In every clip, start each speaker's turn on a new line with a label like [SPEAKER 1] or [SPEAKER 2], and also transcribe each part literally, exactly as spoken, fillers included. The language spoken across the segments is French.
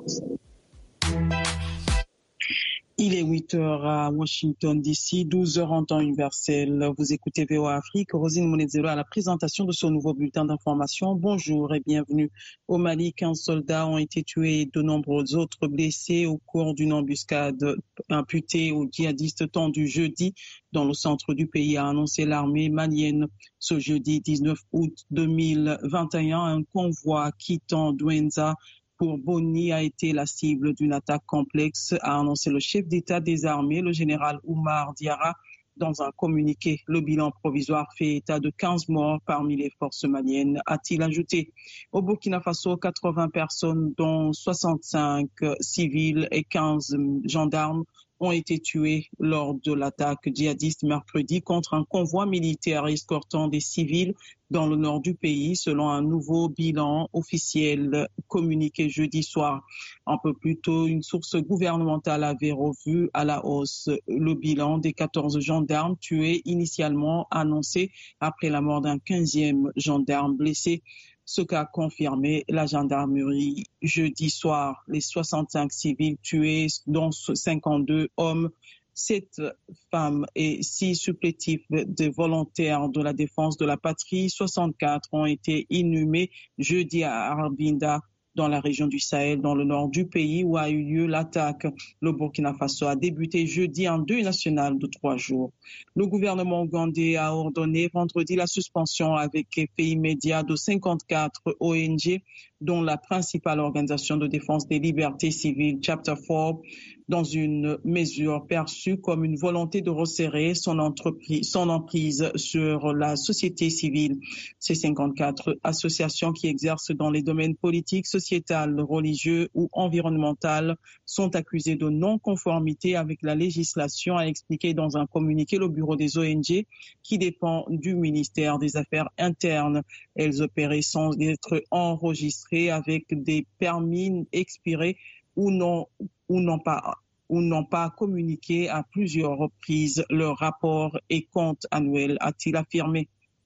[SPEAKER 1] Il est huit heures à Washington D C, douze heures en temps universel. Vous écoutez V O A Afrique. Rosine Monezero à la présentation de ce nouveau bulletin d'information. Bonjour et bienvenue. Au Mali, quinze soldats ont été tués et de nombreux autres blessés au cours d'une embuscade imputée aux djihadistes tendue jeudi dans le centre du pays, a annoncé l'armée malienne. Ce jeudi dix-neuf août deux mille vingt et un, un convoi quittant Douenza pour Boni a été la cible d'une attaque complexe, a annoncé le chef d'État des armées, le général Oumar Diarra, dans un communiqué. Le bilan provisoire fait état de quinze morts parmi les forces maliennes, a-t-il ajouté. Au Burkina Faso, quatre-vingts personnes, dont soixante-cinq civils et quinze gendarmes, ont été tués lors de l'attaque djihadiste mercredi contre un convoi militaire escortant des civils dans le nord du pays, selon un nouveau bilan officiel communiqué jeudi soir. Un peu plus tôt, une source gouvernementale avait revu à la hausse le bilan des quatorze gendarmes tués initialement annoncé après la mort d'un quinzième gendarme blessé. Ce qu'a confirmé la gendarmerie jeudi soir. Les soixante-cinq civils tués, dont cinquante-deux hommes, sept femmes et six supplétifs de volontaires de la défense de la patrie, soixante-quatre ont été inhumés jeudi à Arbinda, dans la région du Sahel, dans le nord du pays où a eu lieu l'attaque. Le Burkina Faso a débuté jeudi un deuil national de trois jours. Le gouvernement ougandais a ordonné vendredi la suspension avec effet immédiat de cinquante-quatre O N G, dont la principale organisation de défense des libertés civiles, Chapter quatre, dans une mesure perçue comme une volonté de resserrer son, entreprise, son emprise sur la société civile. Ces cinquante-quatre associations qui exercent dans les domaines politiques, sociétal, religieux ou environnemental sont accusées de non-conformité avec la législation, a expliqué dans un communiqué le bureau des O N G qui dépend du ministère des Affaires internes. Elles opéraient sans être enregistrées avec des permis expirés ou non, ou non pas ou n'ont pas communiqué à plusieurs reprises leur rapport et compte annuel, a-t-il affirmé.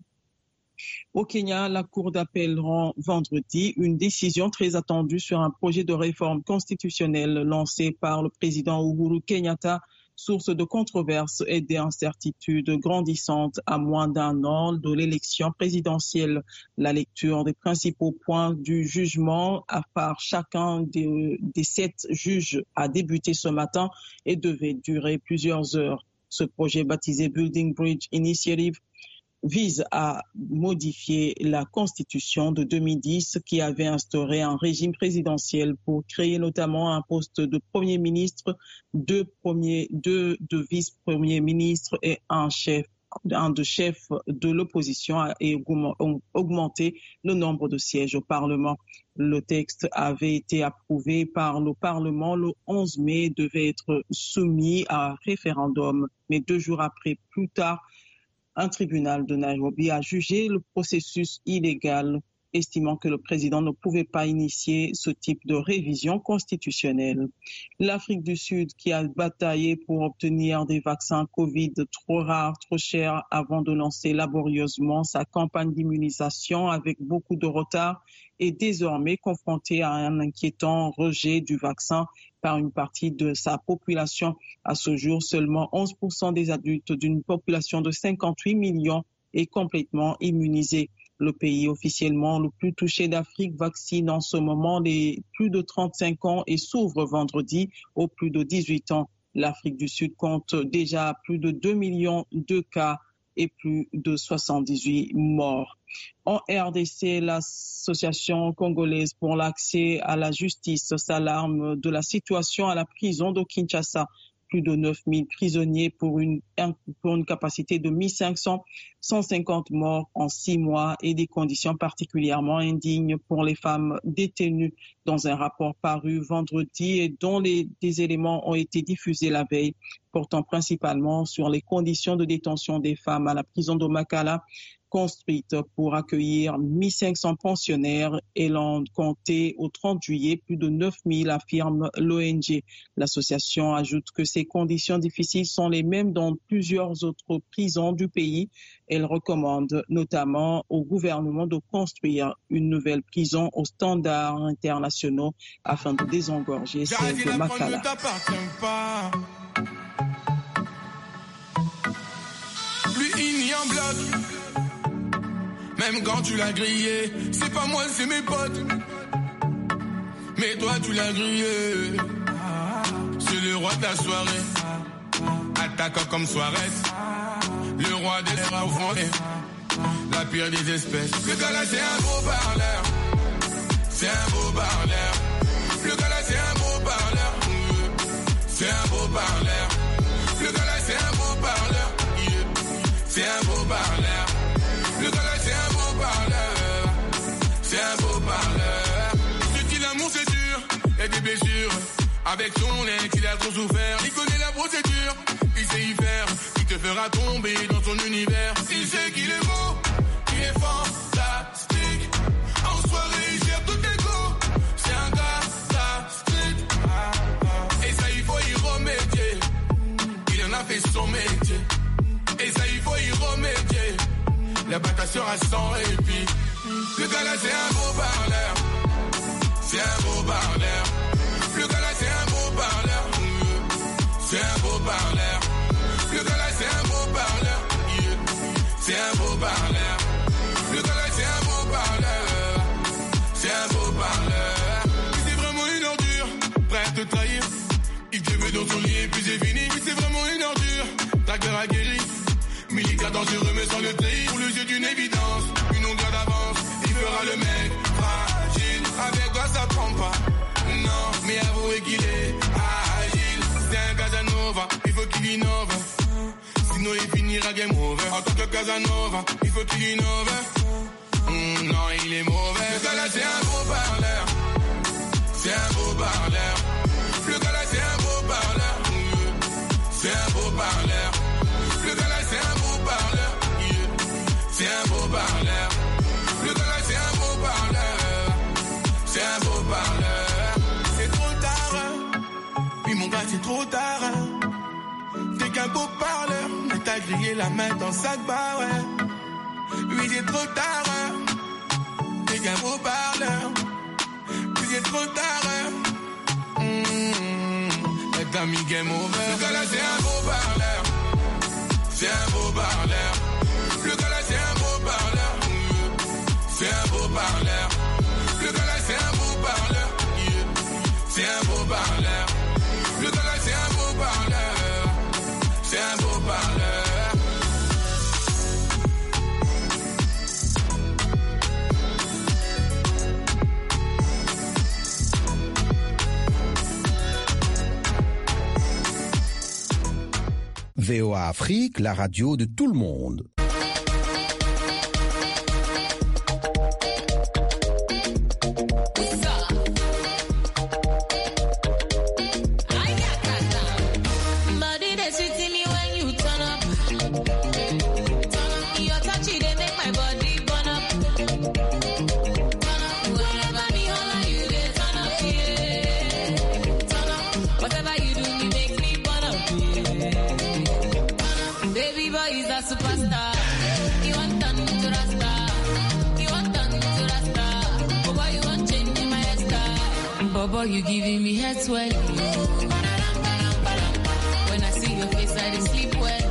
[SPEAKER 1] Au Kenya, la Cour d'appel rend vendredi une décision très attendue sur un projet de réforme constitutionnelle lancé par le président Uhuru Kenyatta, source de controverses et d'incertitudes grandissantes à moins d'un an de l'élection présidentielle. La lecture des principaux points du jugement à part chacun des, des sept juges a débuté ce matin et devait durer plusieurs heures. Ce projet baptisé Building Bridge Initiative vise à modifier la Constitution de deux mille dix qui avait instauré un régime présidentiel pour créer notamment un poste de Premier ministre, deux, premiers, deux de vice-premiers ministres et un chef un de chef de l'opposition et augmenter le nombre de sièges au Parlement. Le texte avait été approuvé par le Parlement le onze mai et devait être soumis à référendum. Mais deux jours après, plus tard, un tribunal de Nairobi a jugé le processus illégal, estimant que le président ne pouvait pas initier ce type de révision constitutionnelle. L'Afrique du Sud, qui a bataillé pour obtenir des vaccins Covid trop rares, trop chers, avant de lancer laborieusement sa campagne d'immunisation avec beaucoup de retard, est désormais confrontée à un inquiétant rejet du vaccin par une partie de sa population. À ce jour, seulement onze pour cent des adultes d'une population de cinquante-huit millions est complètement immunisée. Le pays officiellement le plus touché d'Afrique vaccine en ce moment les plus de trente-cinq ans et s'ouvre vendredi aux plus de dix-huit ans. L'Afrique du Sud compte déjà plus de deux millions de cas et plus de soixante-dix-huit morts. En R D C, l'Association congolaise pour l'accès à la justice s'alarme de la situation à la prison de Kinshasa. Plus de neuf mille prisonniers pour une, pour une capacité de mille cinq cents, cent cinquante morts en six mois et des conditions particulièrement indignes pour les femmes détenues. Dans un rapport paru vendredi et dont les, des éléments ont été diffusés la veille, portant principalement sur les conditions de détention des femmes à la prison de Makala, construite pour accueillir mille cinq cents pensionnaires et l'on comptait au trente juillet plus de neuf mille, affirme l'O N G. L'association ajoute que ces conditions difficiles sont les mêmes dans plusieurs autres prisons du pays. Elle recommande notamment au gouvernement de construire une nouvelle prison aux standards internationaux afin de désengorger celle de Makala.
[SPEAKER 2] Lui, il nie en bloc. Même quand tu l'as grillé, c'est pas moi, c'est mes potes. Mais toi, tu l'as grillé. C'est le roi de la soirée. Attaquant comme Suarez. Le roi des rats au fond. La pire des espèces. Le gars là, c'est un beau parleur. C'est un beau parleur. Le gars là, c'est un beau parleur. C'est un beau parleur. Le gars là, c'est un beau parleur. C'est un beau parleur. Le gars là, c'est un beau parleur. C'est un beau parleur. Ce qu'il l'amour, c'est dur. Il y a des blessures. Avec son ex, il a trop souffert. Il connaît la procédure. Il sait y faire. Il te fera tomber dans son univers. Il sait qu'il est beau. Qu'il est fantastique. En soirée, il gère tout égo. C'est un gars, ça, street. Et ça, il faut y remédier. Il en a fait son métier. Et ça, il faut y remédier. La bataille sera sans répit. Le gars là, c'est un beau parleur. C'est un beau parleur. Le gars là, c'est un beau parleur. C'est un beau parleur. Le gars là, c'est un beau parleur. C'est un beau parleur. Le gars là, c'est un beau parleur. C'est un beau parleur. C'est vraiment une ordure. Prêt à te trahir. Il te met dans son lit et puis c'est fini. C'est vraiment une ordure. Ta gueule a guéri. Militaire dangereux mais sans le trahir. Pour le jeu d'une évidence, une longueur d'avance. Il fera le mec fragile. Avec toi ça prend pas. Non, mais avouez qu'il est agile. C'est un Casanova, il faut qu'il innove. Sinon il finira game over. En tant que Casanova, il faut qu'il innove. Mmh, non, il est mauvais. Le gars là c'est un beau parleur. C'est un beau parleur. Le gars là c'est un beau parleur. C'est un beau parleur. Le gars là c'est un beau parleur. C'est un beau parleur. Le gars là c'est un beau parleur. C'est un beau parleur. C'est trop tard. Oui mon gars c'est trop tard. T'es qu'un beau parleur. Mais t'as grillé la main dans sac bar ouais. Oui c'est trop tard. T'es qu'un beau parleur. Oui c'est trop tard. Mmh. T'as mis game over. Le gars là c'est un beau parleur. C'est un beau parleur. Le gars là c'est un beau parleur. C'est un beau parleur. Le gars là c'est un beau parleur. C'est un beau parleur. Le gars là c'est un beau parleur. C'est un beau parleur.
[SPEAKER 3] V O A Afrique, la radio de tout le monde.
[SPEAKER 4] Boy, you giving me head swelling. When I see your face, I sleep well.